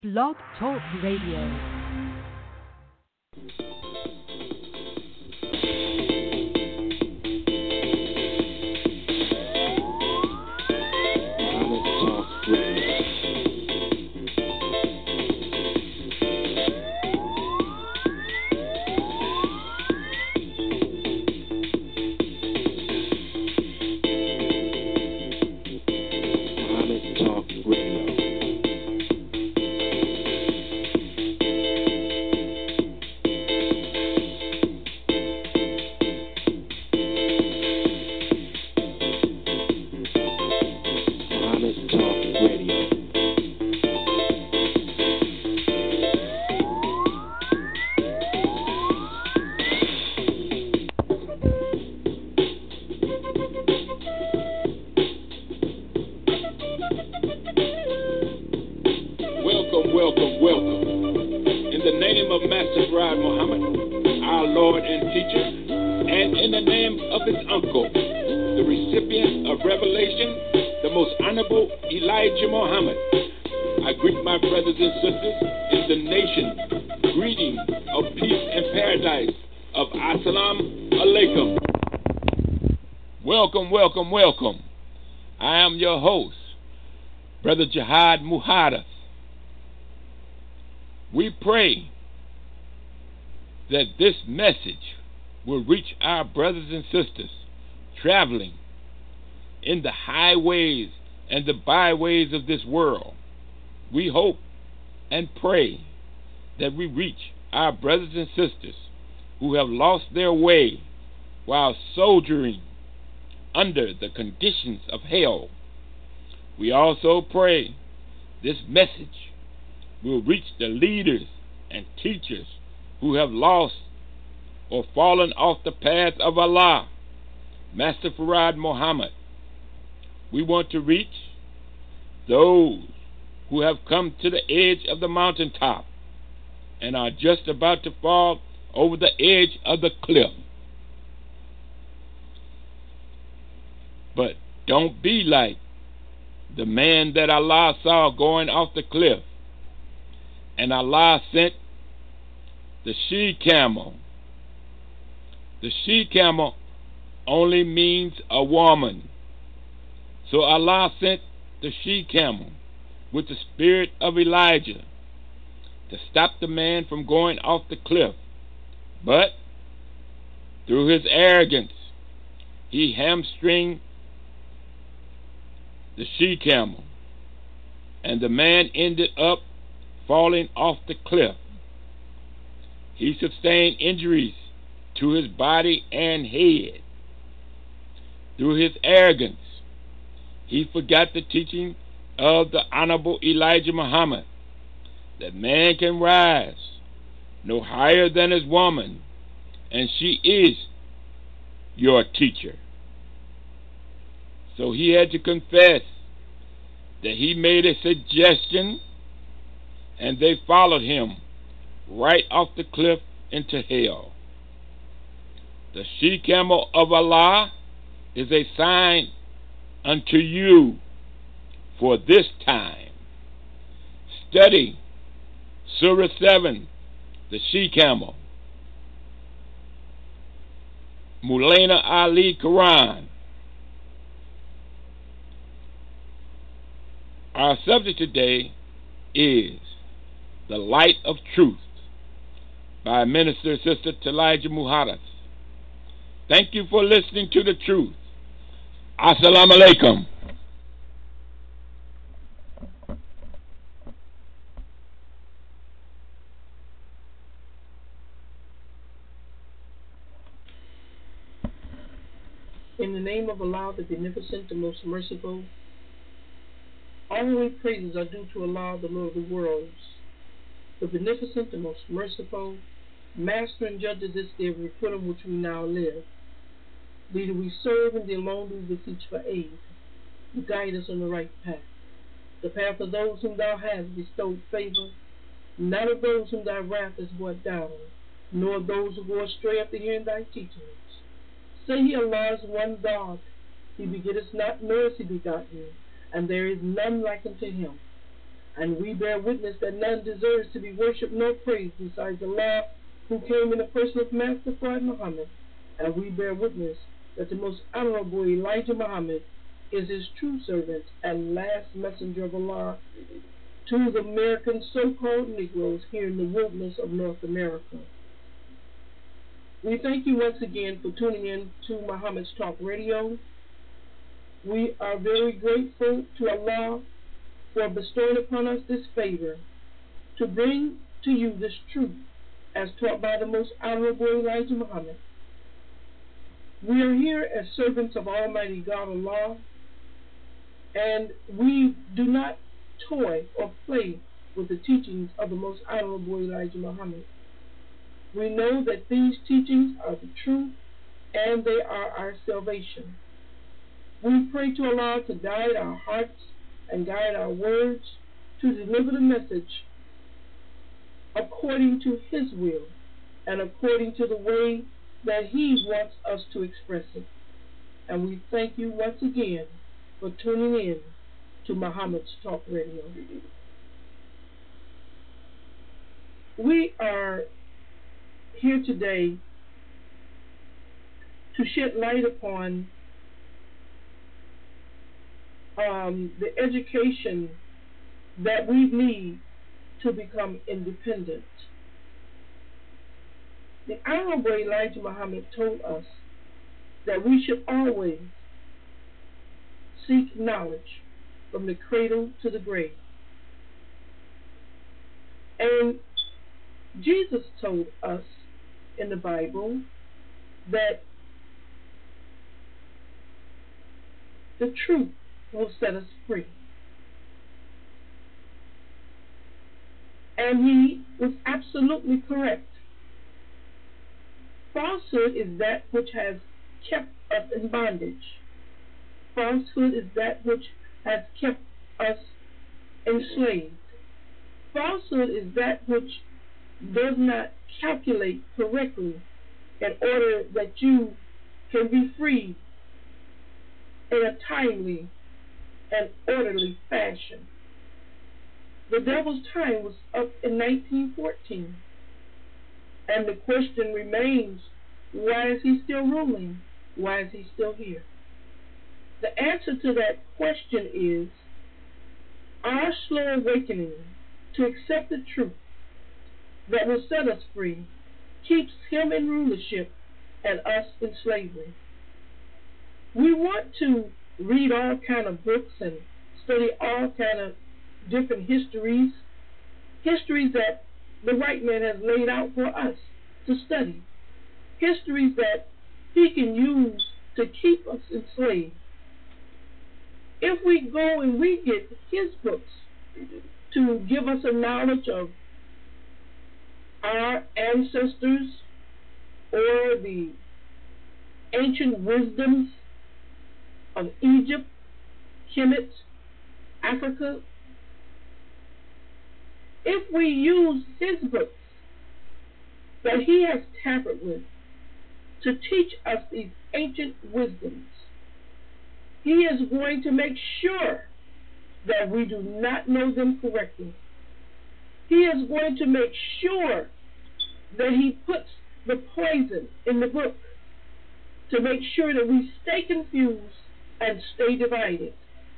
Blog Talk Radio. Welcome. I am your host, Brother Jihad Muhadath. We pray that this message will reach our brothers and sisters traveling in the highways and the byways of this world. We hope and pray that we reach our brothers and sisters who have lost their way while soldiering under the conditions of hell. We also pray this message will reach the leaders and teachers who have lost or fallen off the path of Allah, Master Fard Muhammad. We want to reach those who have come to the edge of the mountaintop and are just about to fall over the edge of the cliff. But don't be like the man that Allah saw going off the cliff, and Allah sent the she-camel. The she-camel only means a woman. So Allah sent the she-camel with the spirit of Elijah to stop the man from going off the cliff. But through his arrogance, he hamstringed the she-camel, and the man ended up falling off the cliff. He sustained injuries to his body and head. Through his arrogance, he forgot the teaching of the Honorable Elijah Muhammad, that man can rise no higher than his woman, and she is your teacher. So he had to confess that he made a suggestion, and they followed him right off the cliff into hell. The she-camel of Allah is a sign unto you for this time. Study Surah 7, the she-camel, Mulana Ali Quran. Our subject today is The Light of Truth by Minister Sister Taliah Muhadath. Thank you for listening to the truth. Assalamu alaikum. In the name of Allah, the Beneficent, the Most Merciful, all praises are due to Allah, the Lord of the worlds, the Beneficent, the Most Merciful, Master and Judge of this day of report in which we now live. Leader we serve, and the alone we beseech for aid. You guide us on the right path, the path of those whom Thou hast bestowed favor, not of those whom Thy wrath has brought down, nor of those who go astray after hearing Thy teachings. Say ye, Allah is one God, He begetteth not, nor is He begotten, and there is none like unto Him. And we bear witness that none deserves to be worshipped nor praised besides Allah, who came in the person of Master Prophet Muhammad. And we bear witness that the most honorable Elijah Muhammad is his true servant and last messenger of Allah to the American so-called Negroes here in the wilderness of North America. We thank you once again for tuning in to Muhammad's Talk Radio. We are very grateful to Allah for bestowing upon us this favor to bring to you this truth as taught by the most honorable Elijah Muhammad. We are here as servants of Almighty God Allah, and we do not toy or play with the teachings of the most honorable Elijah Muhammad. We know that these teachings are the truth and they are our salvation. We pray to Allah to guide our hearts and guide our words to deliver the message according to His will and according to the way that He wants us to express it. And we thank you once again for tuning in to Muhammad's Talk Radio. We are here today to shed light upon the education that we need to become independent. The Honorable Elijah Muhammad told us that we should always seek knowledge from the cradle to the grave. And Jesus told us in the Bible that the truth will set us free. And he was absolutely correct. Falsehood is that which has kept us in bondage. Falsehood is that which has kept us enslaved. Falsehood is that which does not calculate correctly in order that you can be free in a timely and orderly fashion. The devil's time was up in 1914, and the question remains, why is he still ruling? Why is he still here? The answer to that question is our slow awakening to accept the truth that will set us free keeps him in rulership and us in slavery. We want to read all kind of books and study all kind of different histories that the white man has laid out for us to study, histories that he can use to keep us enslaved. If we go and we get his books to give us a knowledge of our ancestors or the ancient wisdoms of Egypt, Kemet, Africa, if we use his books that he has tampered with to teach us these ancient wisdoms, he is going to make sure that we do not know them correctly. He is going to make sure that he puts the poison in the book to make sure that we stay confused and stay divided.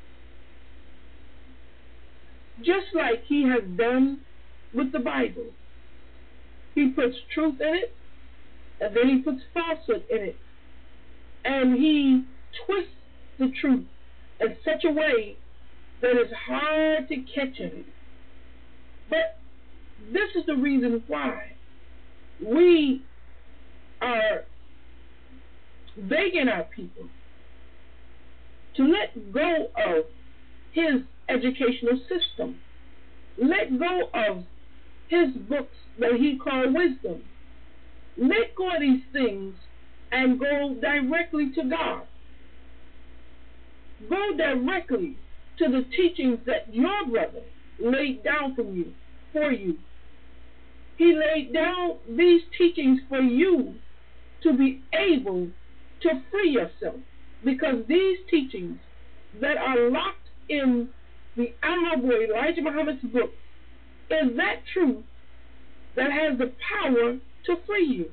Just like he has done with the Bible. He puts truth in it, and then he puts falsehood in it. And he twists the truth in such a way that it's hard to catch him. But this is the reason why we are begging our people to let go of his educational system. Let go of his books that he called wisdom. Let go of these things and go directly to God. Go directly to the teachings that your brother laid down for you. He laid down these teachings for you to be able to free yourself, because these teachings that are locked in the Honorable Elijah Muhammad's book is that truth that has the power to free you.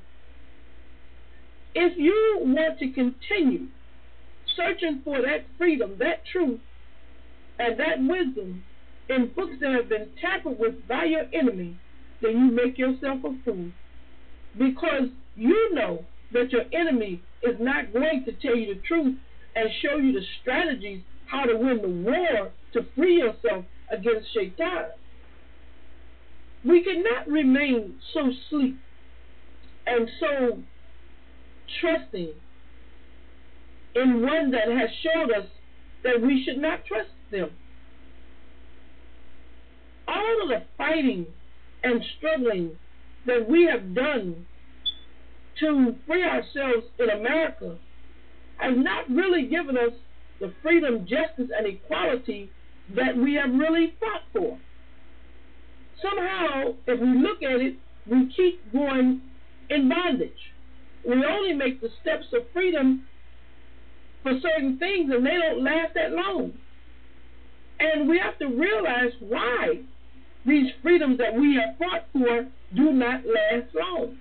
If you want to continue searching for that freedom, that truth, and that wisdom in books that have been tampered with by your enemy, then you make yourself a fool. Because you know that your enemy is not going to tell you the truth and show you the strategies how to win the war to free yourself against Shaitan. We cannot remain so sleep and so trusting in one that has showed us that we should not trust them. All of the fighting and struggling that we have done to free ourselves in America has not really given us the freedom, justice, and equality that we have really fought for. Somehow, if we look at it, we keep going in bondage. We only make the steps of freedom for certain things, and they don't last that long. And we have to realize why these freedoms that we have fought for do not last long.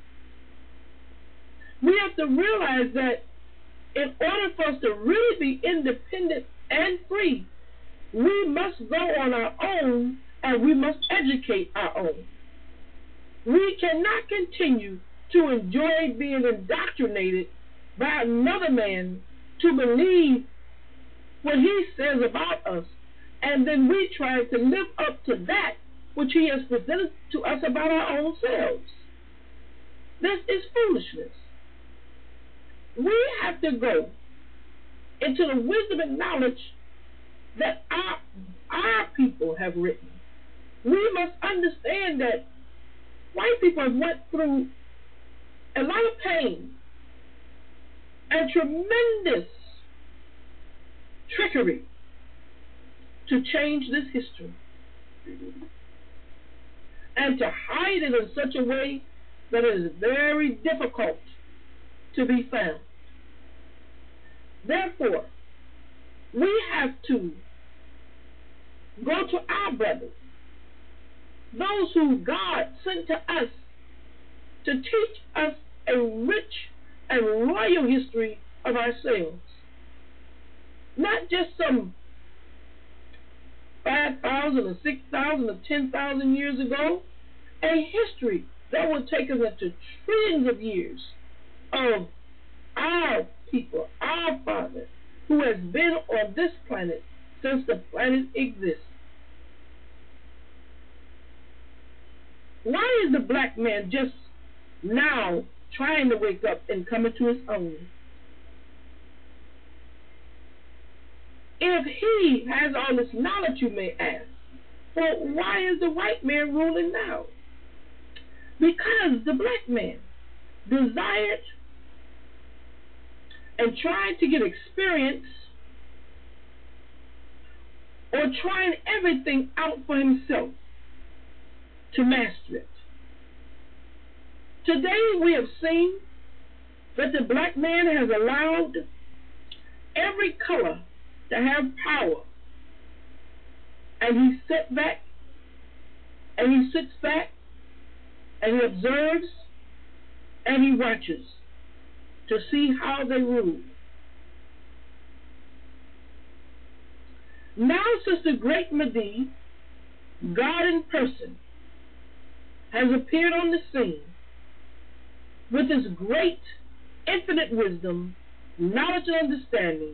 We have to realize that in order for us to really be independent and free, we must go on our own and we must educate our own. We cannot continue to enjoy being indoctrinated by another man to believe what he says about us, and then we try to live up to that which he has presented to us about our own selves. This is foolishness. We have to go into the wisdom and knowledge that our people have written. We must understand that white people have went through a lot of pain and tremendous trickery to change this history and to hide it in such a way that it is very difficult to be found. Therefore, we have to go to our brothers, those who God sent to us to teach us a rich and royal history of ourselves. Not just some 5,000 or 6,000 or 10,000 years ago, a history that will take us into trillions of years of our people, our Father, who has been on this planet since the planet exists. Why is the black man just now trying to wake up and come into his own? If he has all this knowledge, you may ask, well, why is the white man ruling now? Because the black man desired and tried to get experience or trying everything out for himself to master it. Today we have seen that the black man has allowed every color to have power, and he sits back and he sits back and he observes and he watches to see how they rule. Now, since the great Mahdi, God in person, has appeared on the scene with his great infinite wisdom, knowledge, and understanding,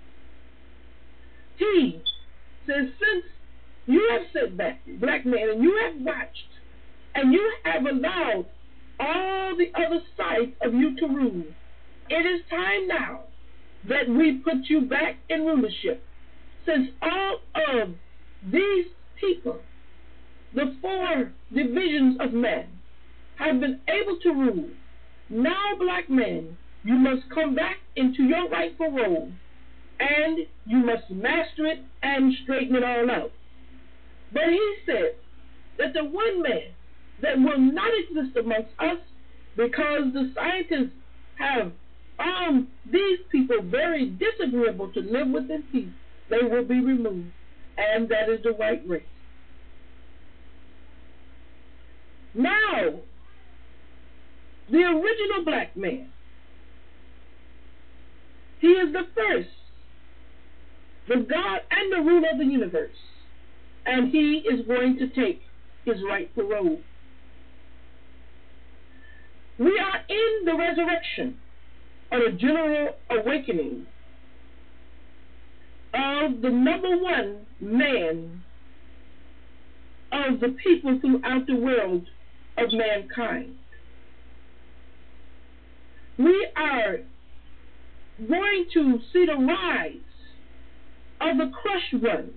he says, since you have sat back, black man, and you have watched, and you have allowed all the other sides of you to rule, it is time now that we put you back in rulership. Since all of these people, the four divisions of man, have been able to rule, now, black man, you must come back into your rightful role, and you must master it and straighten it all out. But he said that the one man that will not exist amongst us, because the scientists have found these people very disagreeable to live with in peace, they will be removed. and that is the white race. Now, the original black man, he is the first, the God and the ruler of the universe, and he is going to take his rightful role. We are in the resurrection or the general awakening of the number one man of the people throughout the world of mankind. We are going to see the rise of the crushed ones,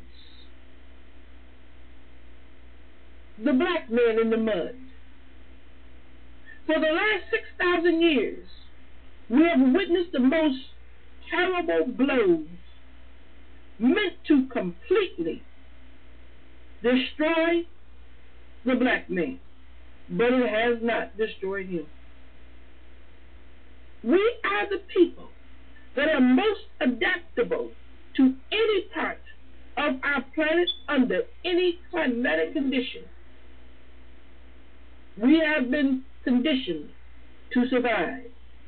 the black man in the mud. For the last 6,000 years, we have witnessed the most terrible blows meant to completely destroy the black man, but it has not destroyed him. We are the people that are most adaptable to any part of our planet under any climatic condition. We have been conditioned to survive.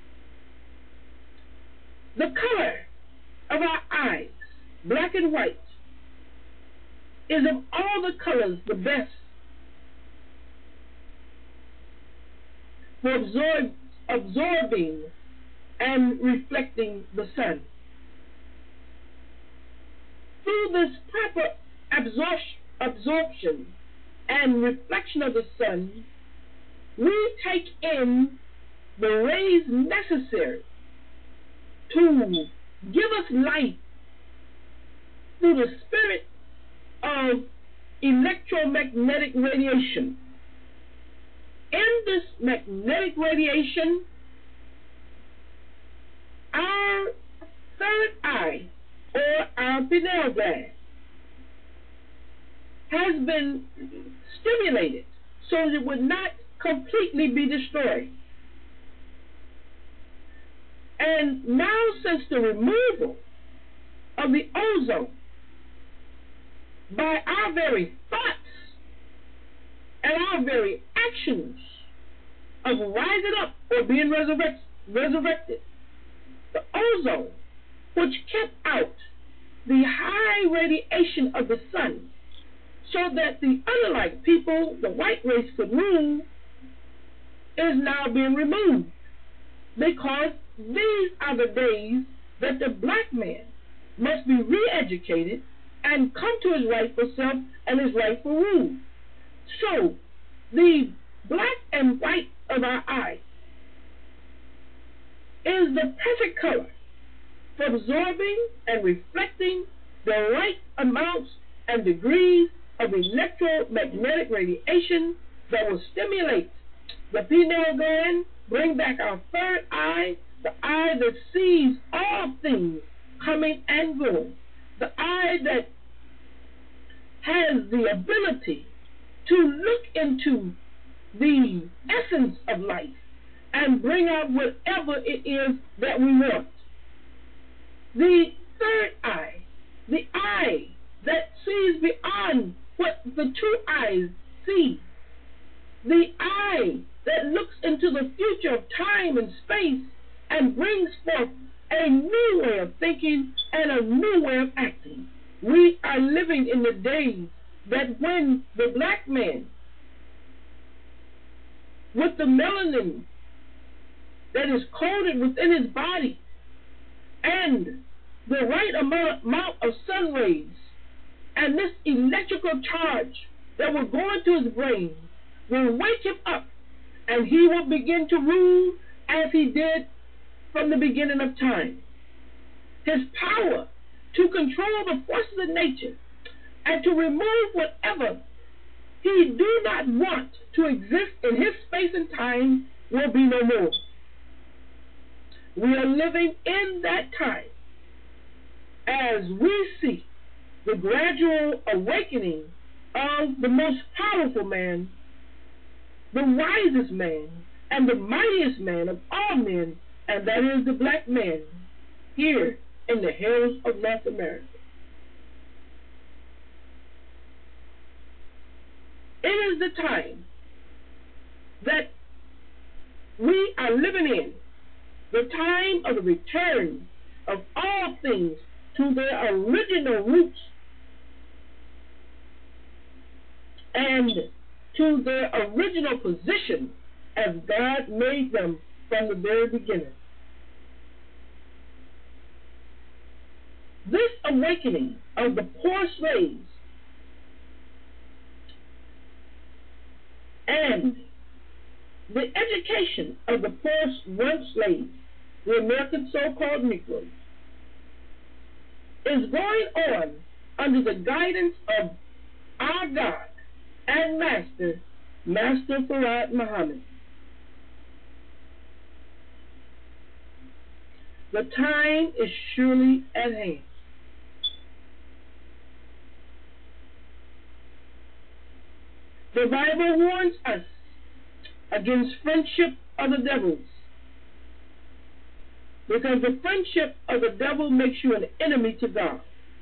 The color of our eyes, black and white, is of all the colors the best for absorbing and reflecting the sun. Through this proper absorption and reflection of the sun, we take in the rays necessary to give us light through the spirit of electromagnetic radiation. In this magnetic radiation, our third eye, or our pineal gland, has been stimulated so that it would not completely be destroyed. And now, since the removal of the ozone by our very thoughts and our very actions of rising up or being resurrected, the ozone, which kept out the high radiation of the sun so that the unlike people, the white race, could rule, is now being removed, because these are the days that the black man must be re-educated and come to his rightful self and his rightful rule. So, the black and white of our eye is the perfect color for absorbing and reflecting the right amounts and degrees of electromagnetic radiation that will stimulate the pineal gland, bring back our third eye, the eye that sees all things coming and going, the eye that has the ability to look into the essence of life and bring out whatever it is that we want. The third eye, the eye that sees beyond what the two eyes see, the eye that looks into the future of time and space and brings forth a new way of thinking and a new way of acting. We are living in the days that when the black man with the melanin that is coded within his body and the right amount of sun rays and this electrical charge that will go into his brain will wake him up, and he will begin to rule as he did from the beginning of time. His power to control the forces of nature and to remove whatever he do not want to exist in his space and time will be no more. We are living in that time as we see the gradual awakening of the most powerful man, the wisest man, and the mightiest man of all men, and that is the black man here in the hills of North America. It is the time that we are living in, the time of the return of all things to their original roots and to their original position as God made them from the very beginning. This awakening of the poor slaves and the education of the poor once slaves, the American so-called Negroes, is going on under the guidance of our God and Master Fard Muhammad. The time is surely at hand. The Bible warns us against friendship of the devils, because the friendship of the devil makes you an enemy to God.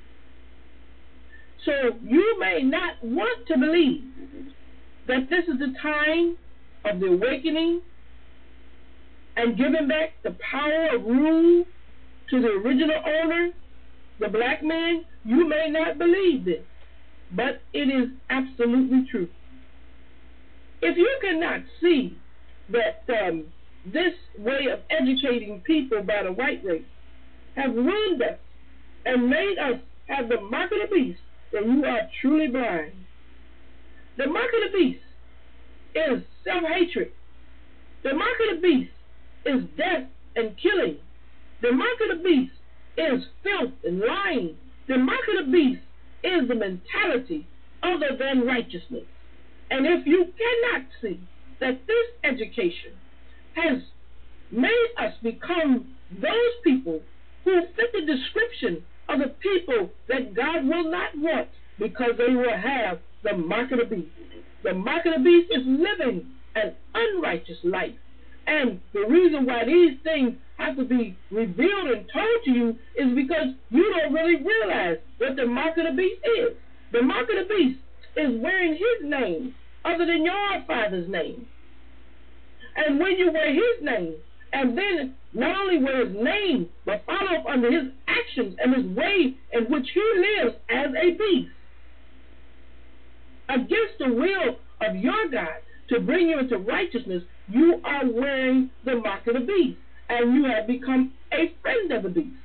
So you may not want to believe that this is the time of the awakening and giving back the power of rule to the original owner, the black man. You may not believe this, but it is absolutely true. If you cannot see that this way of educating people by the white race have ruined us and made us have the mark of the beast, then you are truly blind. The mark of the beast is self-hatred. The mark of the beast is death and killing. The mark of the beast is filth and lying. The mark of the beast is the mentality other than righteousness. And if you cannot see that this education has made us become those people who fit the description of the people that God will not want, because they will have the mark of the beast. The mark of the beast is living an unrighteous life. And the reason why these things have to be revealed and told to you is because you don't really realize what the mark of the beast is. The mark of the beast is wearing his name other than your father's name. And when you wear his name, and then not only wear his name, but follow up under his actions and his way in which he lives as a beast, against the will of your God to bring you into righteousness, you are wearing the mark of the beast, and you have become a friend of the beast.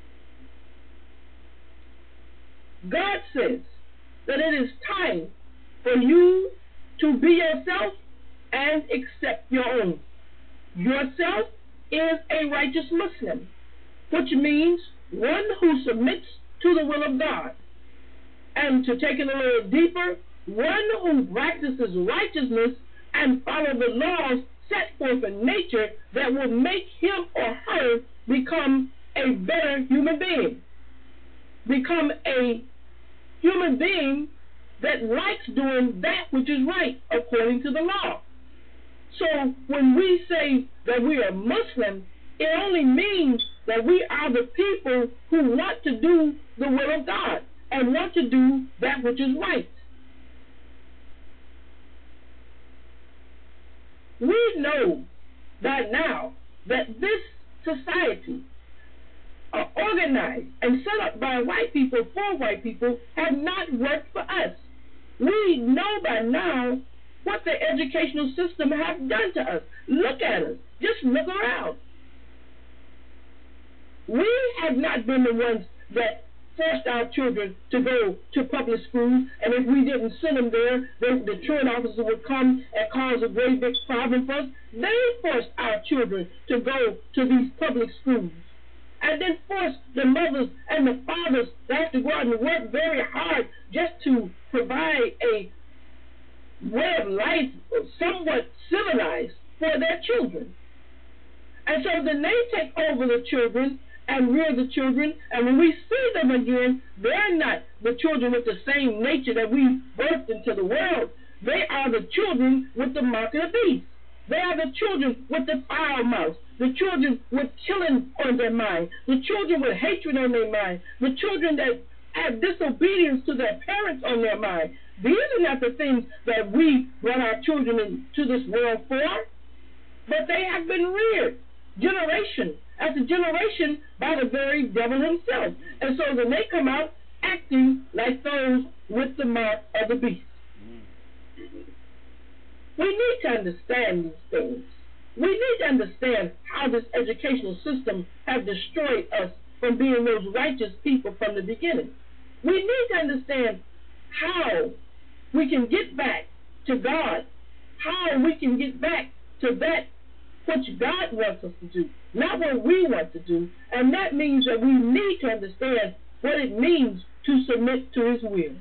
God says that it is time for you to be yourself and accept your own. Yourself is a righteous Muslim, which means one who submits to the will of God. And to take it a little deeper, one who practices righteousness and follow the laws set forth in nature that will make him or her become a better human being. Become a human being that likes doing that which is right according to the law. So when we say that we are Muslim, it only means that we are the people who want to do the will of God and want to do that which is right. We know by now that this society organized and set up by white people for white people have not worked for us. We know by now what the educational system has done to us. Look at us. Just look around. We have not been the ones that forced our children to go to public schools, and if we didn't send them there, then the truant officer would come and cause a great big problem for us. They forced our children to go to these public schools, and then forced the mothers and the fathers to have to go out and work very hard just to provide a way of life somewhat civilized for their children. And so then they take over the children and rear the children, and when we see them again, they're not the children with the same nature that we birthed into the world. They are the children with the mark of the beast. They are the children with the foul mouth, the children with killing on their mind, the children with hatred on their mind, the children that have disobedience to their parents on their mind. These are not the things that we brought our children into this world for, but they have been reared generation after generation by the very devil himself. And so then they come out acting like those with the mark of the beast. We need to understand these things. We need to understand how this educational system has destroyed us from being those righteous people from the beginning. We need to understand how we can get back to God, how we can get back to that which God wants us to do, not what we want to do. And that means that we need to understand what it means to submit to his will.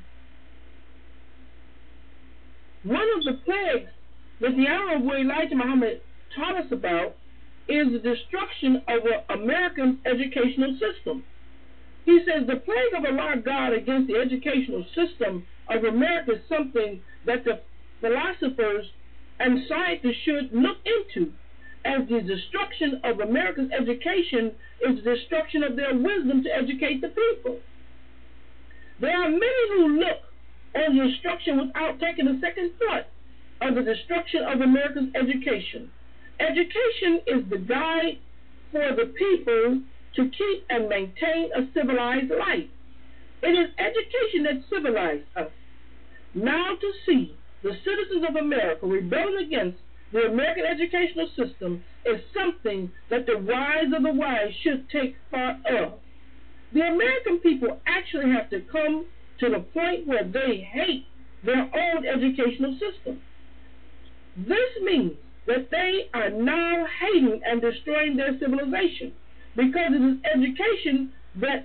One of the plagues that the Honorable Elijah Muhammad taught us about is the destruction of the American educational system. He says the plague of Allah God against the educational system of America is something that the philosophers and scientists should look into, as the destruction of America's education is the destruction of their wisdom to educate the people. There are many who look on the destruction without taking a second thought of the destruction of America's education. Education is the guide for the people to keep and maintain a civilized life. It is education that civilized us. Now to see the citizens of America rebelling against the American educational system is something that the wise of the wise should take thought of. The American people actually have to come to the point where they hate their own educational system. This means that they are now hating and destroying their civilization, because it is education that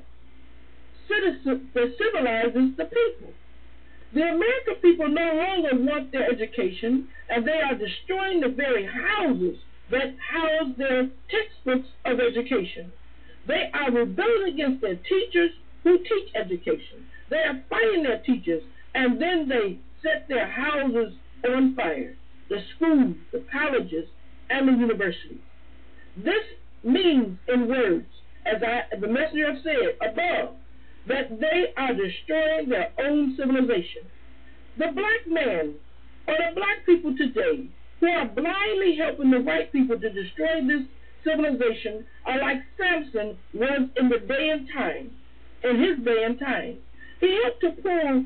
civilizes the people. The American people no longer want their education, and they are destroying the very houses that house their textbooks of education. They are rebelling against their teachers who teach education. They are fighting their teachers, and then they set their houses on fire, the schools, the colleges, and the universities. This means, in words, as the messenger have said above, that they are destroying their own civilization. The black man, or the black people today, who are blindly helping the white people to destroy this civilization, are like Samson was in the day and time, in his day and time. He helped to pull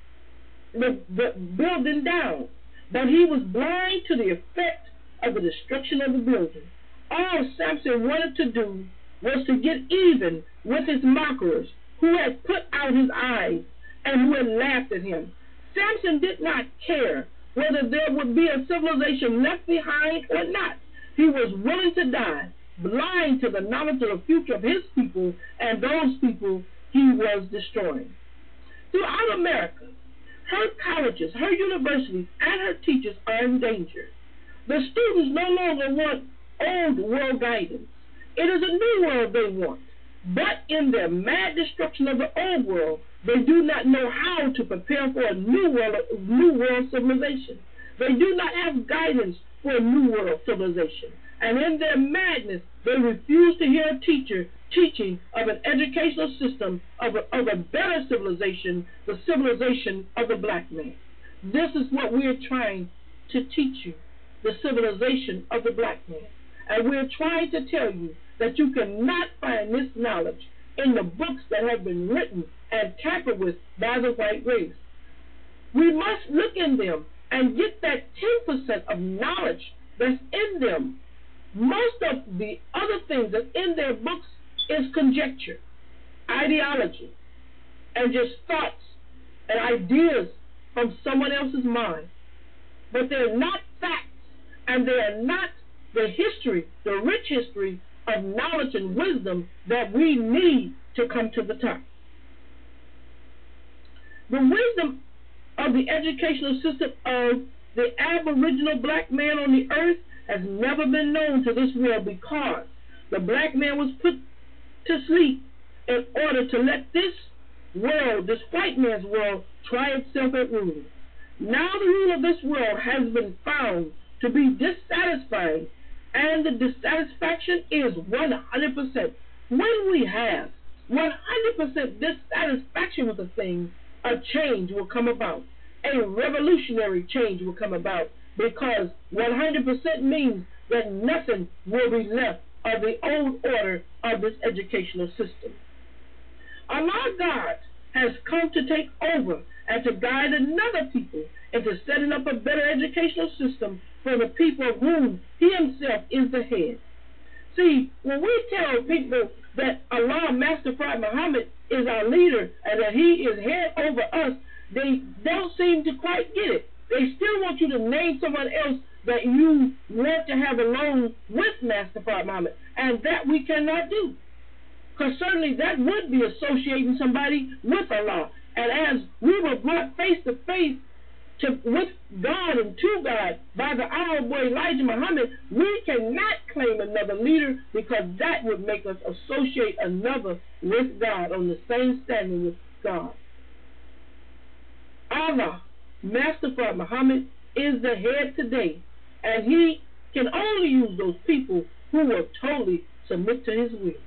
the building down, but he was blind to the effect of the destruction of the building. All Samson wanted to do was to get even with his mockers, who had put out his eyes and who had laughed at him. Samson did not care whether there would be a civilization left behind or not. He was willing to die, blind to the knowledge of the future of his people and those people he was destroying. Throughout America, her colleges, her universities, and her teachers are in danger. The students no longer want old world guidance. It is a new world they want. But in their mad destruction of the old world, they do not know how to prepare for a new world civilization. They do not have guidance for a new world civilization. And in their madness, they refuse to hear a teacher teaching of an educational system of a better civilization, the civilization of the black man. This is what we are trying to teach you, the civilization of the black man. And we're trying to tell you that you cannot find this knowledge in the books that have been written and tampered with by the white race. We must look in them and get that 10% of knowledge that's in them. Most of the other things that's in their books is conjecture, ideology, and just thoughts and ideas from someone else's mind. But they're not facts, and they are not the history, the rich history of knowledge and wisdom that we need to come to the top. The wisdom of the educational system of the aboriginal black man on the earth has never been known to this world, because the black man was put to sleep in order to let this world, this white man's world, try itself at ruling. Now the rule of this world has been found to be dissatisfying, and the dissatisfaction is 100%. When we have 100% dissatisfaction with a thing, a change will come about. a revolutionary change will come about, because 100% means that nothing will be left of the old order of this educational system. Allah God has come to take over and to guide another people into setting up a better educational system for the people of whom He Himself is the head. See, when we tell people that Allah, Master Prophet Muhammad, is our leader and that He is head over us, they don't seem to quite get it. They still want you to name someone else that you want to have along with Master Prophet Muhammad, and that we cannot do. Because certainly that would be associating somebody with Allah. And as we were brought face to face with God and to God by the honorable Elijah Muhammad, we cannot claim another leader, because that would make us associate another with God on the same standing with God. Allah, Master Prophet Muhammad, is the head today, and He can only use those people who will totally submit to His will.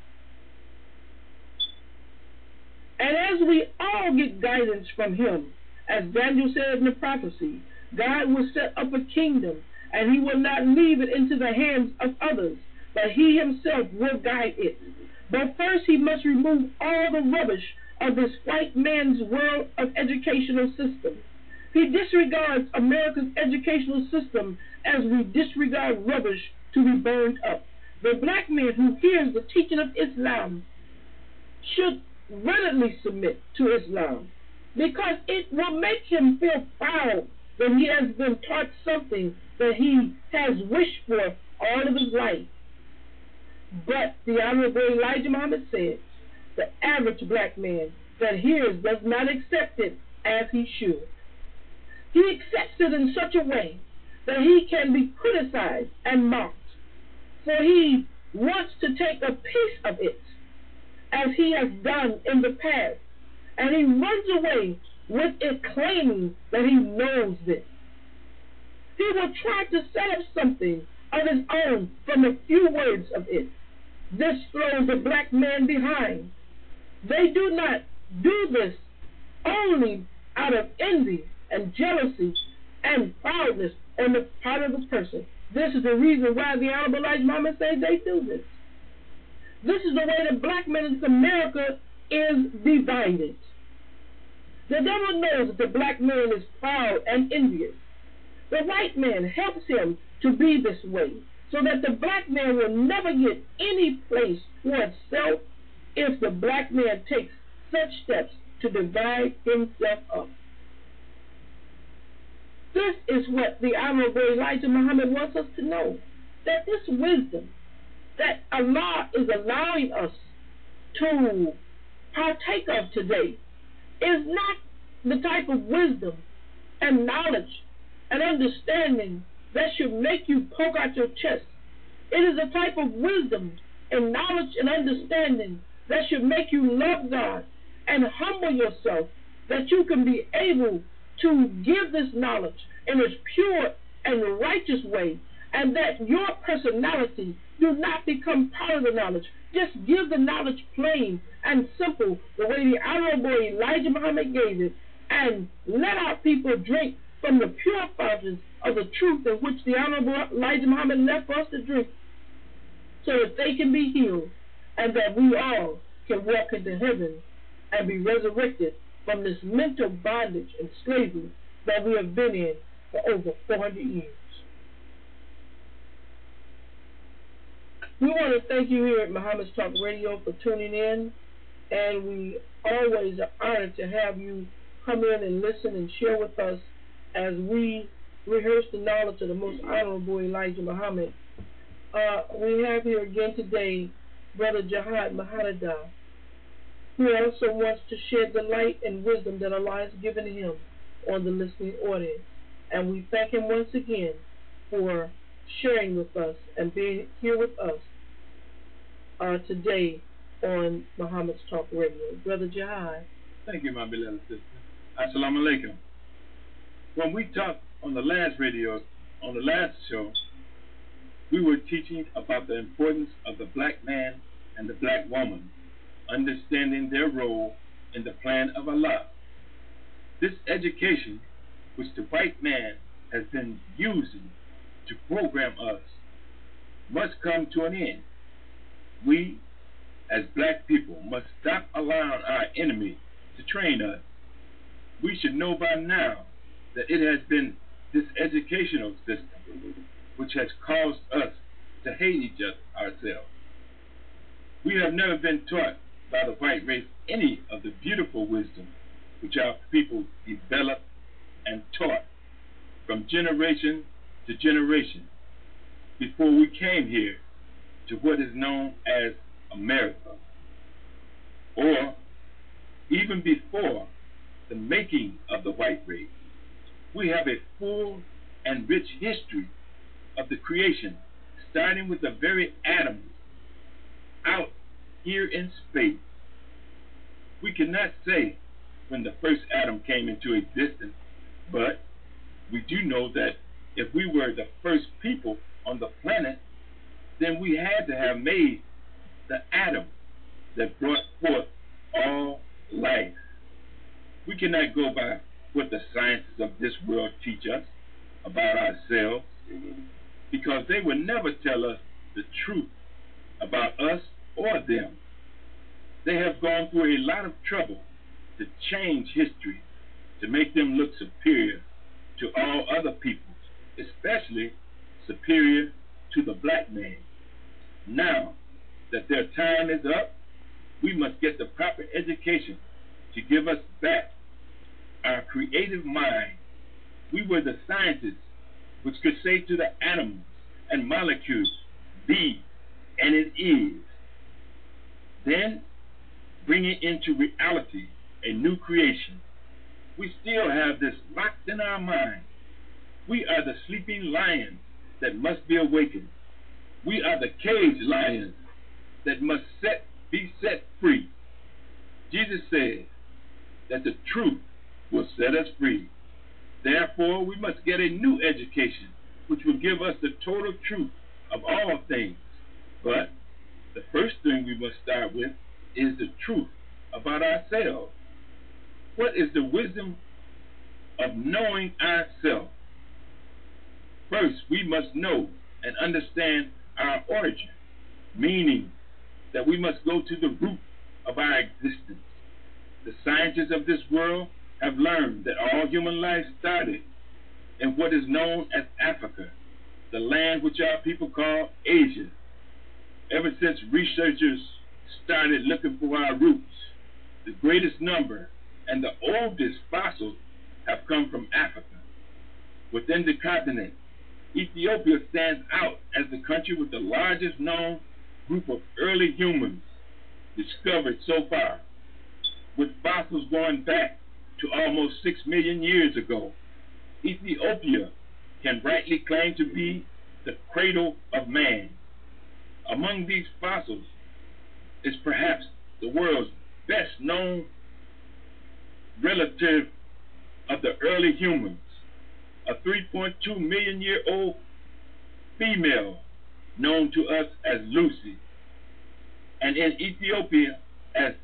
And as we all get guidance from Him, as Daniel said in the prophecy, God will set up a kingdom, and He will not leave it into the hands of others, but He Himself will guide it. But first He must remove all the rubbish of this white man's world of educational system. He disregards America's educational system as we disregard rubbish to be burned up. The black man who hears the teaching of Islam should readily submit to Islam, because it will make him feel proud that he has been taught something that he has wished for all of his life. But the Honorable Elijah Muhammad said, the average black man that hears does not accept it as he should. He accepts it in such a way that he can be criticized and mocked, for he wants to take a piece of it, as he has done in the past, and he runs away with it, claiming that he knows this. He will try to set up something of his own from a few words of it. This throws the black man behind. They do not do this only out of envy and jealousy and proudness on the part of the person. This is the reason why the Honorable Elijah Muhammad says they do this. This is the way the black man in America is divided. The devil knows that the black man is proud and envious. The white man helps him to be this way, so that the black man will never get any place for itself if the black man takes such steps to divide himself up. This is what the Honorable Elijah Muhammad wants us to know, that this wisdom that Allah is allowing us to partake of today is not the type of wisdom and knowledge and understanding that should make you poke out your chest. It is a type of wisdom and knowledge and understanding that should make you love God and humble yourself, that you can be able to give this knowledge in its pure and righteous way, and that your personality do not become part of the knowledge. Just give the knowledge plain and simple, the way the Honorable Elijah Muhammad gave it, and let our people drink from the pure fountains of the truth in which the Honorable Elijah Muhammad left for us to drink, so that they can be healed, and that we all can walk into heaven and be resurrected from this mental bondage and slavery that we have been in for over 400 years. We want to thank you here at Muhammad's Talk Radio for tuning in, and we always are honored to have you come in and listen and share with us as we rehearse the knowledge of the most honorable Elijah Muhammad. We have here again today Brother Jihad Mahadadah, who also wants to shed the light and wisdom that Allah has given him on the listening audience. And we thank him once again for sharing with us and being here with us today on Muhammad's Talk Radio. Brother Jihad. Thank you, my beloved sister. Assalamu alaikum. When we talked on the last show, we were teaching about the importance of the black man and the black woman, understanding their role in the plan of Allah. This education which the white man has been using to program us, must come to an end. We, as black people, must stop allowing our enemy to train us. We should know by now that it has been this educational system which has caused us to hate each other ourselves. We have never been taught by the white race any of the beautiful wisdom which our people developed and taught from generation to generation before we came here to what is known as America, or even before the making of the white race. We have a full and rich history of the creation, starting with the very atoms out here in space. We cannot say when the first atom came into existence, but we do know that if we were the first people on the planet, then we had to have made the atom that brought forth all life. We cannot go by what the sciences of this world teach us about ourselves, because they will never tell us the truth about us or them. They have gone through a lot of trouble to change history, to make them look superior to all other peoples, especially superior to the black man. Now that their time is up, we must get the proper education to give us back our creative mind. We were the scientists which could say to the atoms and molecules, be, and it is. Then, bringing into reality a new creation. We still have this locked in our mind. We are the sleeping lions that must be awakened. We are the caged lions that must be set free. Jesus said that the truth will set us free. Therefore, we must get a new education which will give us the total truth of all things. But the first thing we must start with is the truth about ourselves. What is the wisdom of knowing ourselves? First, we must know and understand our origin, meaning that we must go to the root of our existence. The scientists of this world have learned that all human life started in what is known as Africa, the land which our people call Asia. Ever since researchers started looking for our roots, the greatest number and the oldest fossils have come from Africa. Within the continent, Ethiopia stands out as the country with the largest known group of early humans discovered so far, with fossils going back to almost 6 million years ago. Ethiopia can rightly claim to be the cradle of man. Among these fossils is perhaps the world's best known relative of the early humans, a 3.2 million year old female known to us as Lucy, and in Ethiopia as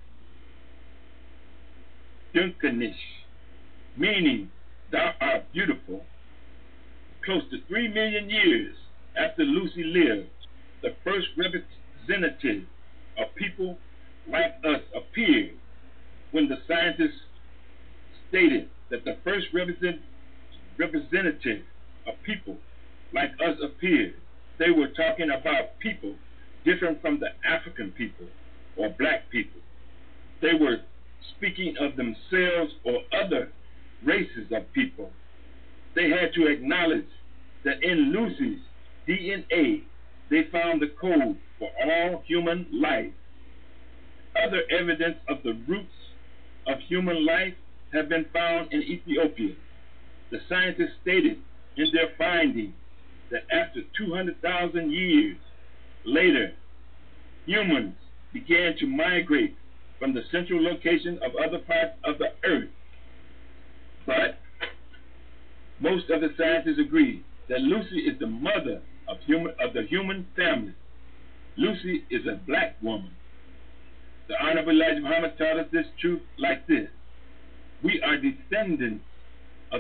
Dunkanish, meaning thou art beautiful. Close to 3 million years after Lucy lived, the first representative of people like us appeared. When the scientists stated that the first representative of people like us appeared, they were talking about people different from the African people or black people. They were speaking of themselves or other races of people. They had to acknowledge that in Lucy's DNA, they found the code for all human life. Other evidence of the roots of human life have been found in Ethiopia. The scientists stated in their findings that after 200,000 years later, humans began to migrate from the central location of other parts of the earth. But most of the scientists agree that Lucy is the mother of the human family. Lucy is a black woman. The Honorable Elijah Muhammad taught us this truth like this: we are descendants of the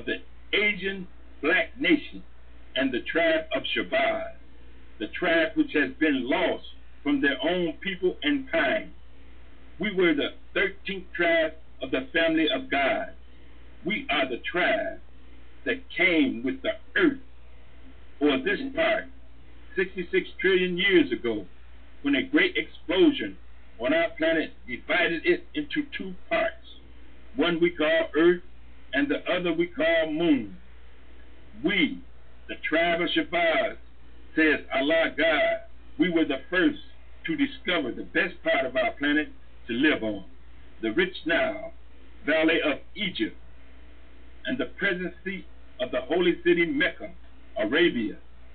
Asian black nation, and the tribe of Shabazz, the tribe which has been lost from their own people and kind. We were the 13th tribe of the family of God. We are the tribe that came with the earth, or this part, 66 trillion years ago, when a great explosion on our planet divided it into two parts. One we call Earth, and the other we call Moon. We, the tribe of Shabazz, says Allah God, we were the first to discover the best part of our planet to live on, the rich Nile Valley of Egypt, and the present seat of the holy city Mecca, Arabia.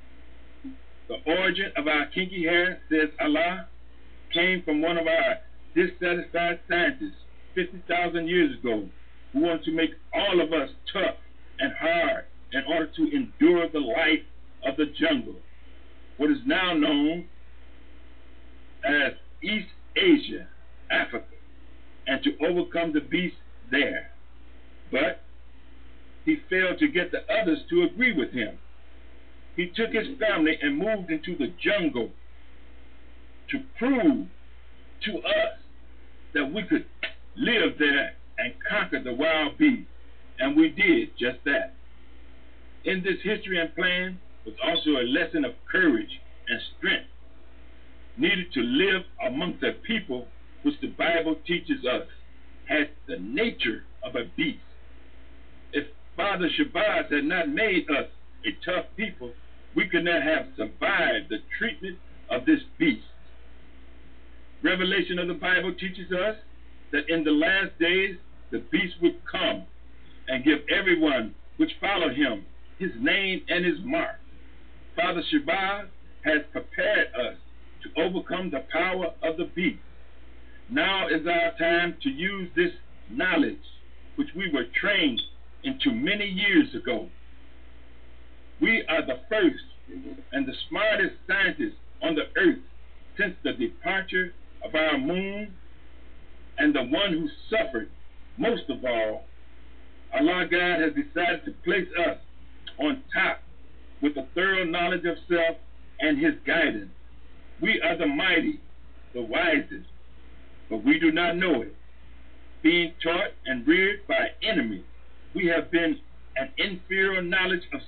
The origin of our kinky hair, says Allah, came from one of our dissatisfied scientists 50,000 years ago who wanted to make all of us tough and hard in order to endure the life of the jungle, what is now known as East Asia, Africa, and to overcome the beast there. But he failed to get the others to agree with him. He took his family and moved into the jungle to prove to us that we could live there and conquer the wild beast, and we did just that. In this history and plan was also a lesson of courage and strength needed to live amongst a people which the Bible teaches us has the nature of a beast. If Father Shabazz had not made us a tough people, we could not have survived the treatment of this beast. Revelation of the Bible teaches us that in the last days the beast would come and give everyone which followed him his name and his mark. Father Shabazz has prepared us to overcome the power of the beast. Now is our time to use this knowledge which we were trained into many years ago. We are the first and the smartest scientists on the earth since the departure of our moon, and the one who suffered most of all. Allah God has decided to place us on top with a thorough knowledge of self and his guidance. We are the mighty, the wisest, but we do not know it. Being taught and reared by enemies, we have an inferior knowledge of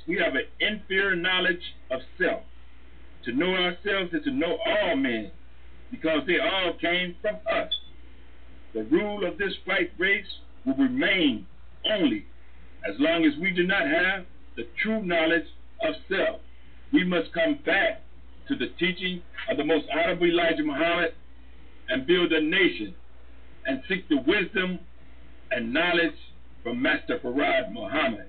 self. To know ourselves is to know all men, because they all came from us. The rule of this white race will remain only as long as we do not have the true knowledge of self. We must come back to the teaching of the most honorable Elijah Muhammad and build a nation and seek the wisdom and knowledge from Master Farad Muhammad.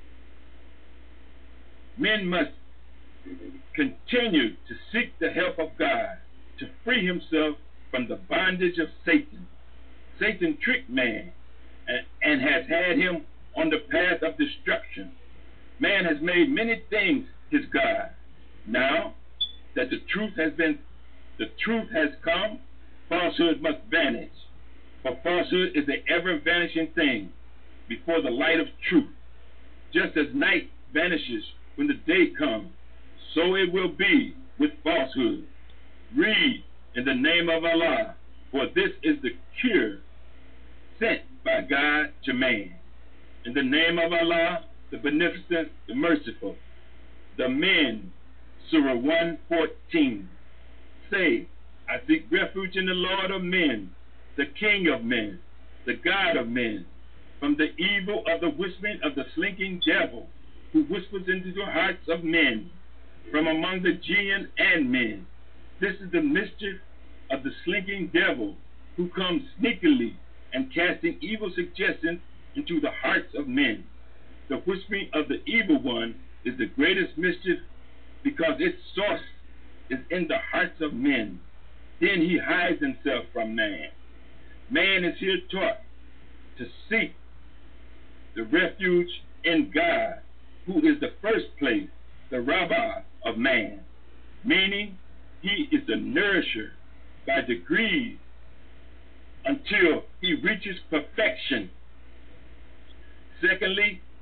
Men must continue to seek the help of God to free himself from the bondage of Satan. Satan tricked man and has had him on the path of destruction. Man has made many things his God. Now that the truth has come, falsehood must vanish. For falsehood is an ever-vanishing thing before the light of truth. Just as night vanishes when the day comes, so it will be with falsehood. Read in the name of Allah, for this is the cure sent by God to man. In the name of Allah, the Beneficent, the Merciful. The Men, Surah 114. Say, I seek refuge in the Lord of men, the King of men, the God of men, from the evil of the whispering of the slinking devil, who whispers into the hearts of men, from among the jinn and men. This is the mischief of the slinking devil, who comes sneakily and casting evil suggestions into the hearts of men. The whispering of the evil one is the greatest mischief, because its source is in the hearts of men. Then he hides himself from man. Man is here taught to seek the refuge in God, who is the first place, the Rabbah of man, meaning he is the nourisher by degrees until he reaches perfection. Secondly,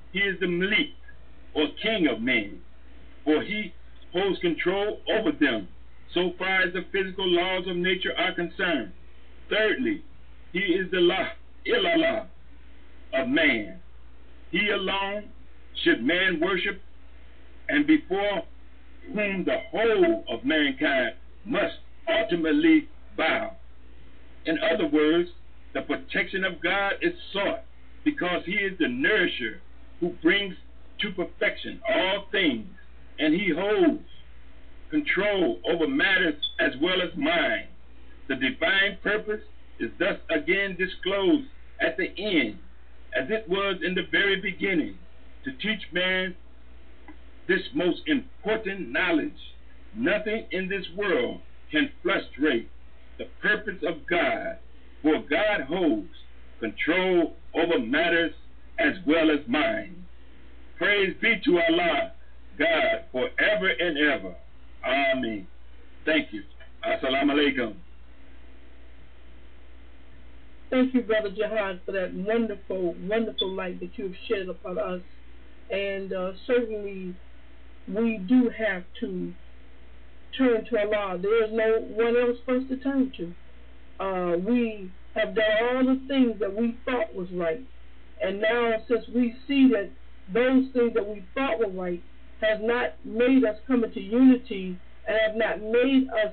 he is the Malik, or king of men, for he holds control over them so far as the physical laws of nature are concerned. Thirdly, he is the Ilallah of man. He alone should man worship, and before whom the whole of mankind must ultimately bow. In other words, the protection of God is sought because he is the nourisher who brings to perfection all things, and he holds control over matters as well as mind. The divine purpose is thus again disclosed at the end, as it was in the very beginning, to teach man this most important knowledge. Nothing in this world can frustrate the purpose of God, for God holds control over matters as well as mind. Praise be to Allah, God, forever and ever. Amen. Thank you. Assalamu alaikum. Thank you, Brother Jihad, for that wonderful, wonderful light that you have shed upon us. And certainly we do have to turn to Allah. There is no one else for us to turn to. We have done all the things that we thought was right. And now, since we see that those things that we thought were right has not made us come into unity and have not made us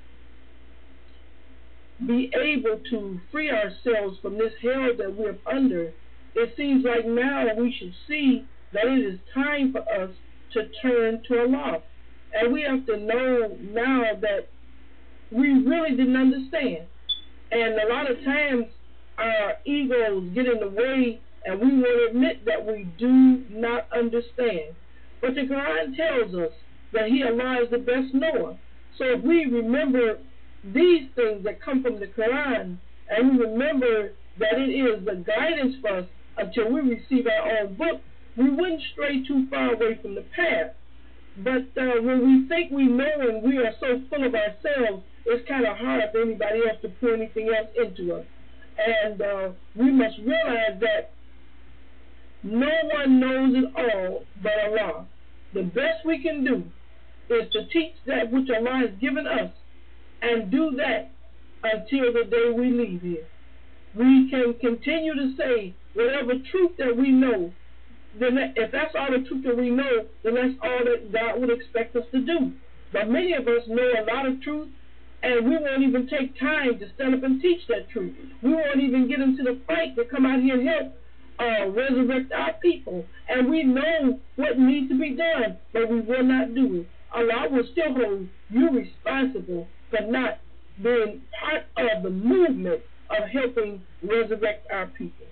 be able to free ourselves from this hell that we're under, it seems like now we should see that it is time for us to turn to Allah. And we have to know now that we really didn't understand. And a lot of times our egos get in the way and we will admit that we do not understand. But the Quran tells us that He, Allah, is the best knower. So if we remember these things that come from the Quran, and we remember that it is the guidance for us until we receive our own book, we wouldn't stray too far away from the path. But when we think we know and we are so full of ourselves, it's kind of hard for anybody else to put anything else into us. And we must realize that no one knows it all but Allah. The best we can do is to teach that which Allah has given us and do that until the day we leave here. We can continue to say whatever truth that we know. Then if that's all the truth that we know, then that's all that God would expect us to do. But many of us know a lot of truth, and we won't even take time to stand up and teach that truth. We won't even get into the fight to come out here and help resurrect our people. And we know what needs to be done, but we will not do it. Allah will still hold you responsible for not being part of the movement of helping resurrect our people.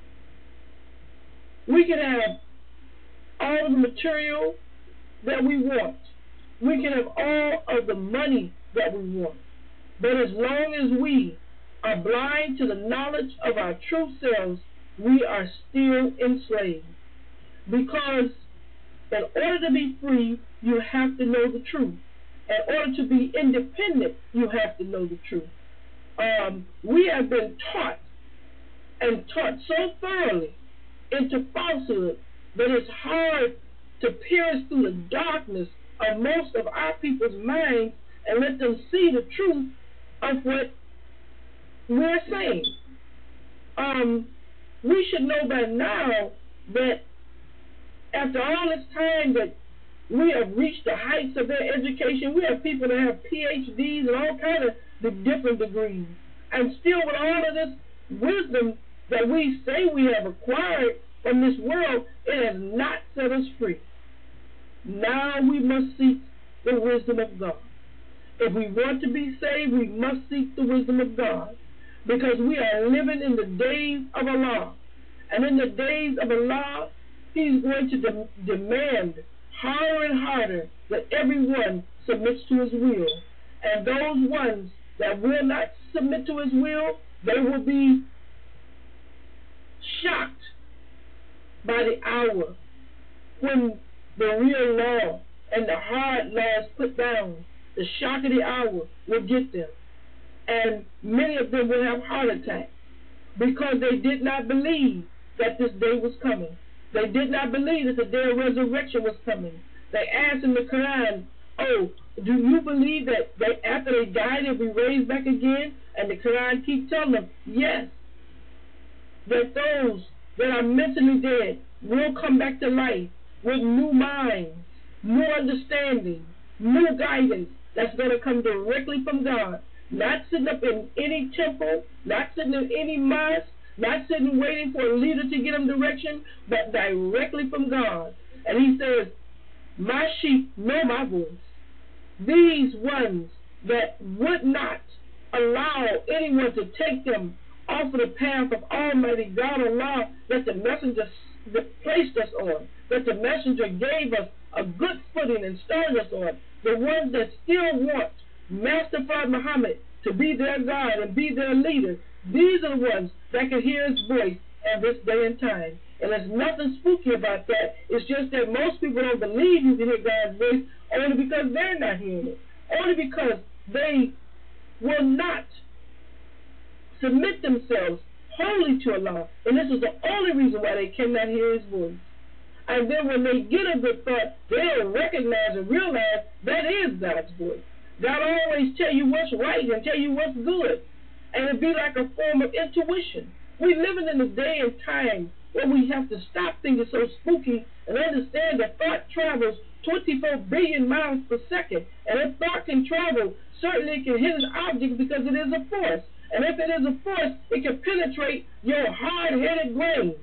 We can have all the material that we want. We can have all of the money that we want. But as long as we are blind to the knowledge of our true selves, we are still enslaved. Because in order to be free, you have to know the truth. In order to be independent, you have to know the truth. We have been taught and taught so thoroughly into falsehood that it's hard to pierce through the darkness of most of our people's minds and let them see the truth of what we're saying. We should know by now that after all this time that we have reached the heights of their education, we have people that have PhDs and all kinds of different degrees. And still with all of this wisdom that we say we have acquired from this world, it has not set us free. Now we must seek the wisdom of God. If we want to be saved, we must seek the wisdom of God, because we are living in the days of Allah. And in the days of Allah, He's going to demand harder and harder that everyone submits to His will. And those ones that will not submit to His will, they will be shocked by the hour when the real law and the hard laws put down. The shock of the hour will get them. And many of them will have heart attacks because they did not believe that this day was coming. They did not believe that the day of resurrection was coming. They asked in the Quran, oh, do you believe that after they die they'll be raised back again? And the Quran keeps telling them, yes, that those that are mentally dead will come back to life with new minds, new understanding, new guidance that's going to come directly from God. Not sitting up in any temple, not sitting in any mosque, not sitting waiting for a leader to get them direction, but directly from God. And he says, my sheep know my voice. These ones that would not allow anyone to take them off of the path of Almighty God Allah that the messenger placed us on, that the messenger gave us a good footing and started us on, the ones that still want Master Fard Muhammad to be their God and be their leader, these are the ones that can hear his voice at this day and time. And there's nothing spooky about that. It's just that most people don't believe you can hear God's voice only because they're not hearing it. Only because they will not submit themselves wholly to Allah. And this is the only reason why they cannot hear his voice. And then when they get a good thought, they'll recognize and realize that is God's voice. God always tell you what's right and tell you what's good. And it'd be like a form of intuition. We're living in a day and time where we have to stop thinking so spooky and understand that thought travels 24 billion miles per second. And if thought can travel, certainly it can hit an object because it is a force. And if it is a force, it can penetrate your hard-headed brain.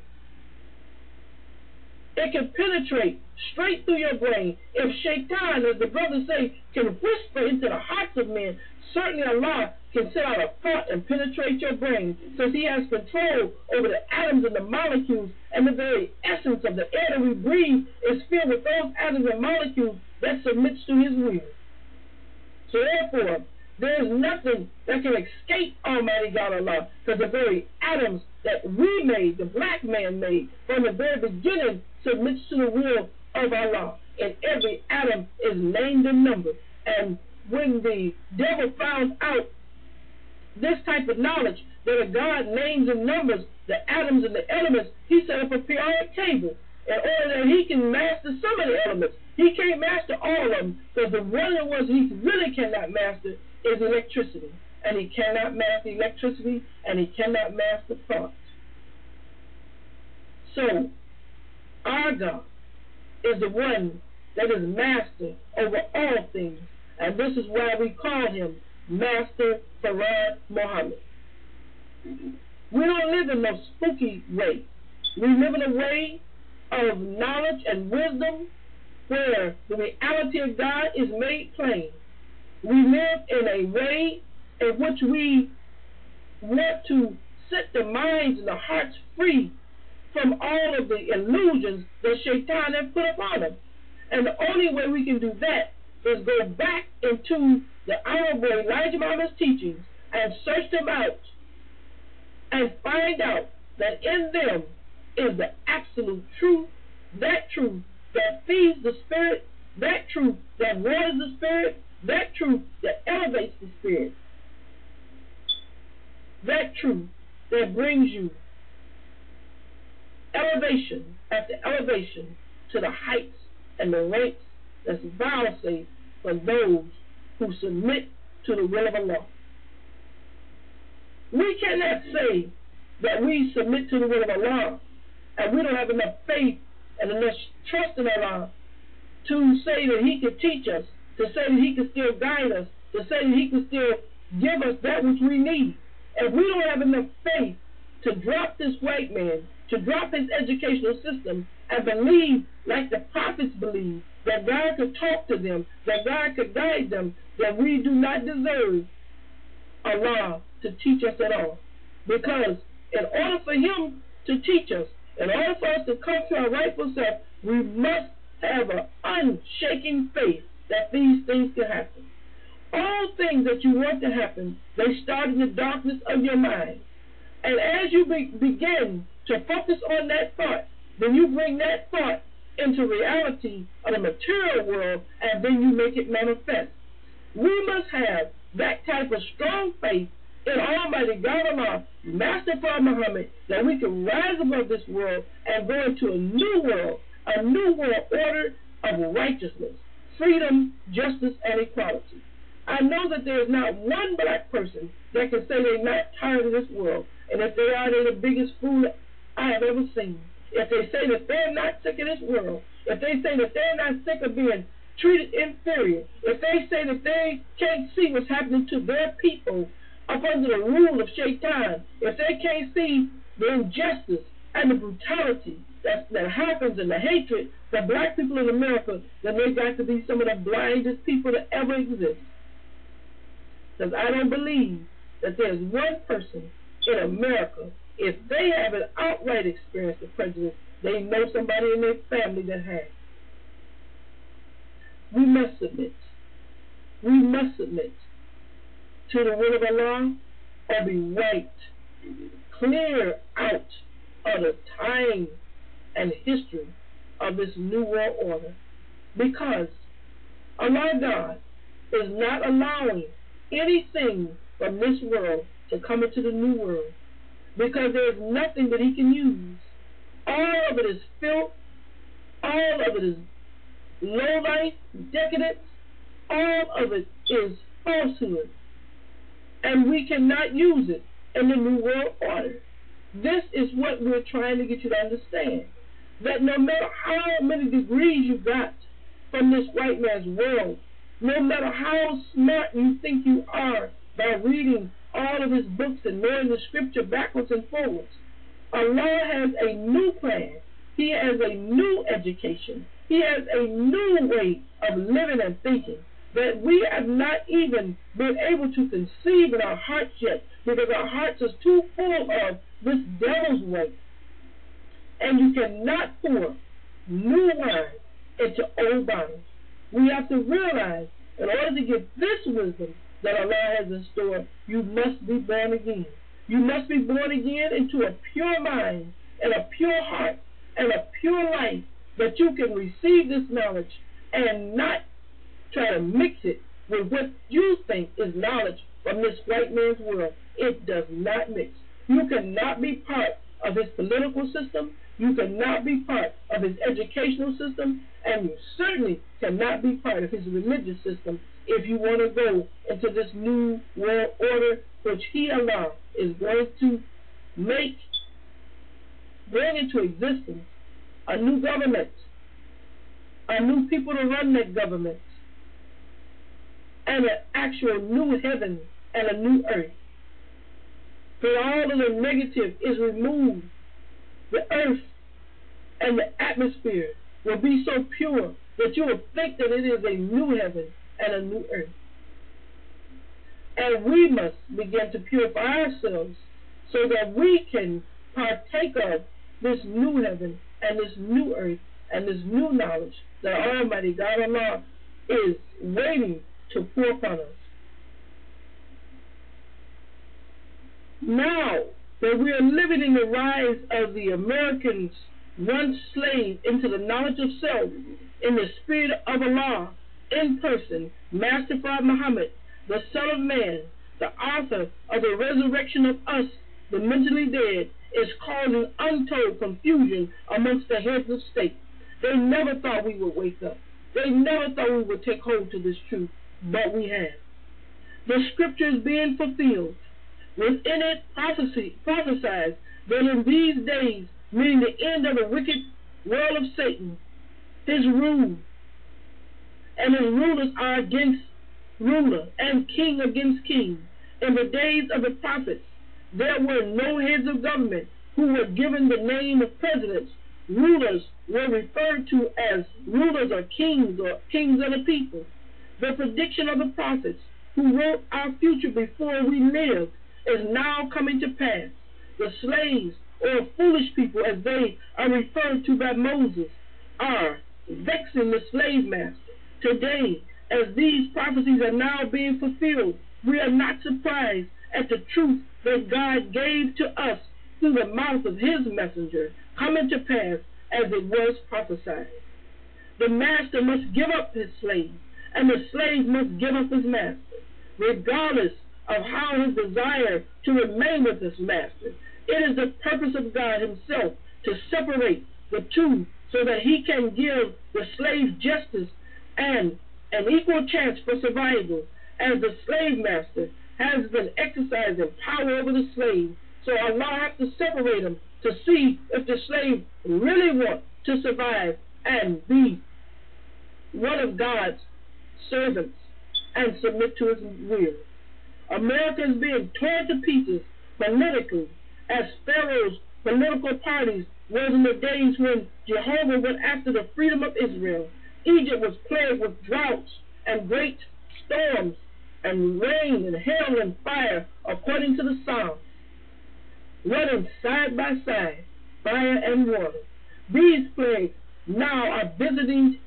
It can penetrate straight through your brain. If Shaitan, as the brothers say, can whisper into the hearts of men, certainly Allah can send out a thought and penetrate your brain, since he has control over the atoms and the molecules, and the very essence of the air that we breathe is filled with those atoms and molecules that submits to his will. So therefore, there is nothing that can escape Almighty God Allah, because the very atoms that we made, the black man made, from the very beginning submits to the will of Allah. And every atom is named and numbered. And when the devil found out this type of knowledge, that a God names and numbers the atoms and the elements, he set up a periodic table in order that he can master some of the elements. He can't master all of them, because the one of the ones he really cannot master is electricity. And he cannot master electricity, and he cannot master thought. So, our God is the one that is master over all things. And this is why we call him Master Fard Muhammad. We don't live in no spooky way. We live in a way of knowledge and wisdom where the reality of God is made plain. We live in a way in which we want to set the minds and the hearts free from all of the illusions that Shaitan has put upon them. And the only way we can do that is go back into the Honorable Elijah Muhammad's teachings and search them out and find out that in them is the absolute truth that feeds the spirit, that truth that waters the spirit, that truth that elevates the spirit, that truth that brings you elevation after elevation to the heights and the ranks that's vouchsafed for those who submit to the will of Allah. We cannot say that we submit to the will of Allah and we don't have enough faith and enough trust in Allah to say that he could teach us, to say that he could still guide us, to say that he could still give us that which we need. If we don't have enough faith to drop this white man, to drop his educational system, and believe like the prophets believe, that God could talk to them, that God could guide them, that we do not deserve Allah to teach us at all. Because in order for him to teach us, in order for us to come to our rightful self, we must have an unshaking faith that these things can happen. All things that you want to happen, they start in the darkness of your mind. And as you begin to focus on that thought, then you bring that thought into reality of the material world, and then you make it manifest. We must have that type of strong faith in Almighty God Allah, Master Prophet Muhammad, that we can rise above this world and go into a new world order of righteousness, freedom, justice, and equality. I know that there is not one black person that can say they're not tired of this world, and if they are, they're the biggest fool I have ever seen. If they say that they're not sick of this world, if they say that they're not sick of being treated inferior, if they say that they can't see what's happening to their people up under the rule of Shaitan, if they can't see the injustice and the brutality that happens and the hatred for black people in America, then they got to be some of the blindest people that ever exist. Because I don't believe that there's one person in America, if they haven't outright experienced the prejudice, they know somebody in their family that has. We must submit. We must submit to the will of Allah or be wiped clear out of the time and history of this new world order, because Allah God is not allowing anything from this world to come into the new world, because there is nothing that He can use. All of it is filth, all of it is low life, decadence, all of it is falsehood, and we cannot use it in the new world order. This is what we're trying to get you to understand, that no matter how many degrees you got from this white man's world, no matter how smart you think you are by reading all of his books and knowing the scripture backwards and forwards, Allah has a new plan. He has a new education. He has a new way of living and thinking that we have not even been able to conceive in our hearts yet, because our hearts are too full of this devil's way. And you cannot pour new wine into old bottles. We have to realize, in order to get this wisdom that Allah has in store, you must be born again. You must be born again into a pure mind and a pure heart and a pure life, that you can receive this knowledge and not try to mix it with what you think is knowledge from this white man's world. It does not mix. You cannot be part of his political system. You cannot be part of his educational system, and you certainly cannot be part of his religious system if you want to go into this new world order, which He, Allah, is going to bring into existence a new government, a new people to run that government, and an actual new heaven and a new earth. For all of the negative is removed. The earth and the atmosphere will be so pure that you will think that it is a new heaven and a new earth. And we must begin to purify ourselves so that we can partake of this new heaven and this new earth and this new knowledge that Almighty God Allah is waiting to pour upon us. Now that we are living in the rise of the Americans, once slave into the knowledge of self, in the spirit of Allah, in person, Master Prophet Muhammad, the Son of Man, the author of the resurrection of us, the mentally dead, is causing untold confusion amongst the heads of state. They never thought we would wake up. They never thought we would take hold to this truth, but we have. The scripture is being fulfilled. Within it prophesies that in these days, meaning the end of the wicked world of Satan, his rule, and his rulers are against ruler, and king against king. In the days of the prophets, there were no heads of government who were given the name of presidents. Rulers were referred to as rulers or kings of the people. The prediction of the prophets who wrote our future before we lived is now coming to pass. The slaves, or foolish people as they are referred to by Moses, are vexing the slave master. Today, as these prophecies are now being fulfilled, we are not surprised at the truth that God gave to us through the mouth of His messenger coming to pass as it was prophesied. The master must give up his slave, and the slave must give up his master, regardless of how his desire to remain with his master. It is the purpose of God himself to separate the two so that he can give the slave justice and an equal chance for survival, as the slave master has been exercising power over the slave. So Allah has to separate them to see if the slave really wants to survive and be one of God's servants and submit to his will. America is being torn to pieces politically as Pharaoh's political parties was in the days when Jehovah went after the freedom of Israel. Egypt was plagued with droughts and great storms and rain and hail and fire, according to the Psalms, running side by side, fire and water. These plagues now are visiting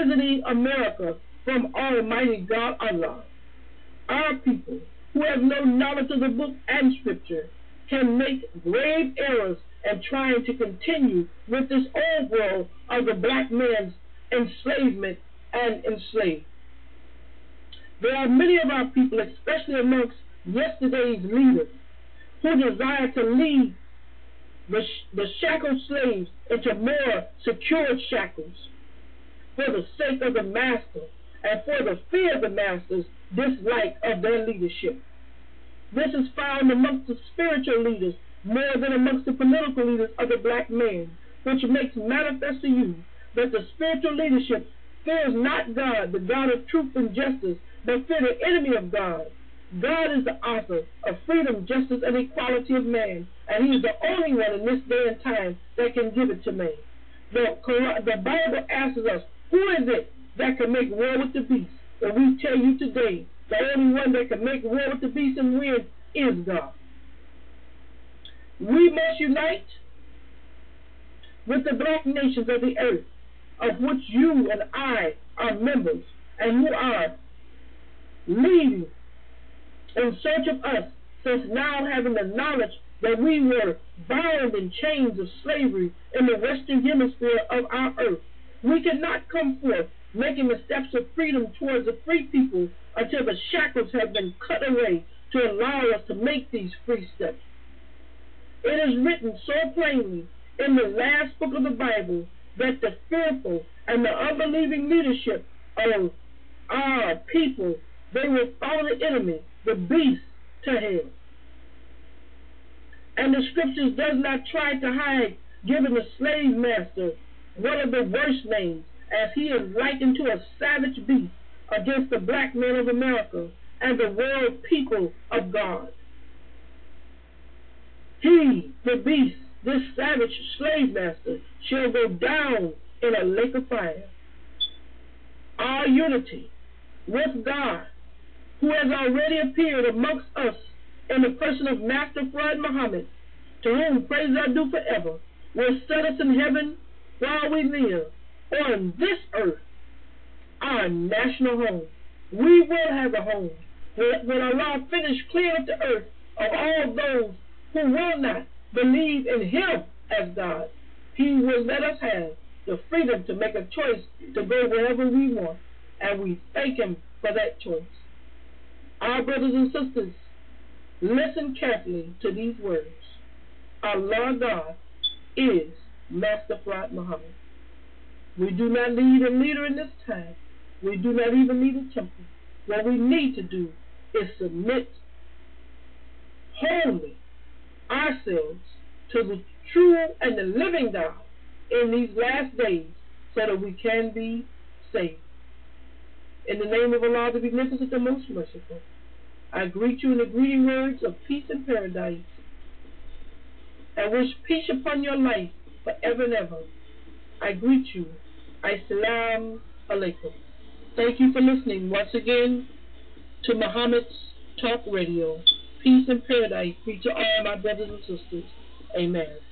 America from Almighty God Allah. Our people, who have no knowledge of the book and scripture, can make grave errors in trying to continue with this old world of the black man's enslavement and enslaved. There are many of our people, especially amongst yesterday's leaders, who desire to lead the shackled slaves into more secured shackles for the sake of the master and for the fear of the master's dislike of their leadership. This is found amongst the spiritual leaders more than amongst the political leaders of the black man, which makes manifest to you that the spiritual leadership fears not God, the God of truth and justice, but fear the enemy of God. God is the author of freedom, justice, and equality of man, and he is the only one in this day and time that can give it to man. The Bible asks us, who is it that can make war with the beast? And we tell you today, the only one that can make war with the beast and win is God. We must unite with the black nations of the earth, of which you and I are members, and who are leading in search of us, since now having the knowledge that we were bound in chains of slavery in the western hemisphere of our earth, we cannot come forth making the steps of freedom towards the free people until the shackles have been cut away to allow us to make these free steps. It is written so plainly in the last book of the Bible that the fearful and the unbelieving leadership of our people, they will follow the enemy, the beast, to hell. And the scriptures does not try to hide giving the slave master one of the worst names, as he is likened to a savage beast against the black men of America and the world people of God. He, the beast, this savage slave master, shall go down in a lake of fire. Our unity with God, who has already appeared amongst us in the person of Master Fard Muhammad, to whom praise I do forever, will set us in heaven while we live on this earth, our national home. We will have a home. When Allah finish clearing up the earth of all those who will not believe in him as God, he will let us have the freedom to make a choice to go wherever we want, and we thank him for that choice. Our brothers and sisters, listen carefully to these words. Allah God is Master Fard Muhammad. We do not need a leader in this time. We do not even need a temple. What we need to do is submit wholly ourselves to the true and the living God in these last days so that we can be saved. In the name of Allah, the Beneficent, the Most Merciful, I greet you in the greeting words of peace and paradise, and wish peace upon your life forever and ever. I greet you. Assalamu alaikum. Thank you for listening once again to Muhammad's Talk Radio. Peace and paradise be to all my brothers and sisters. Amen.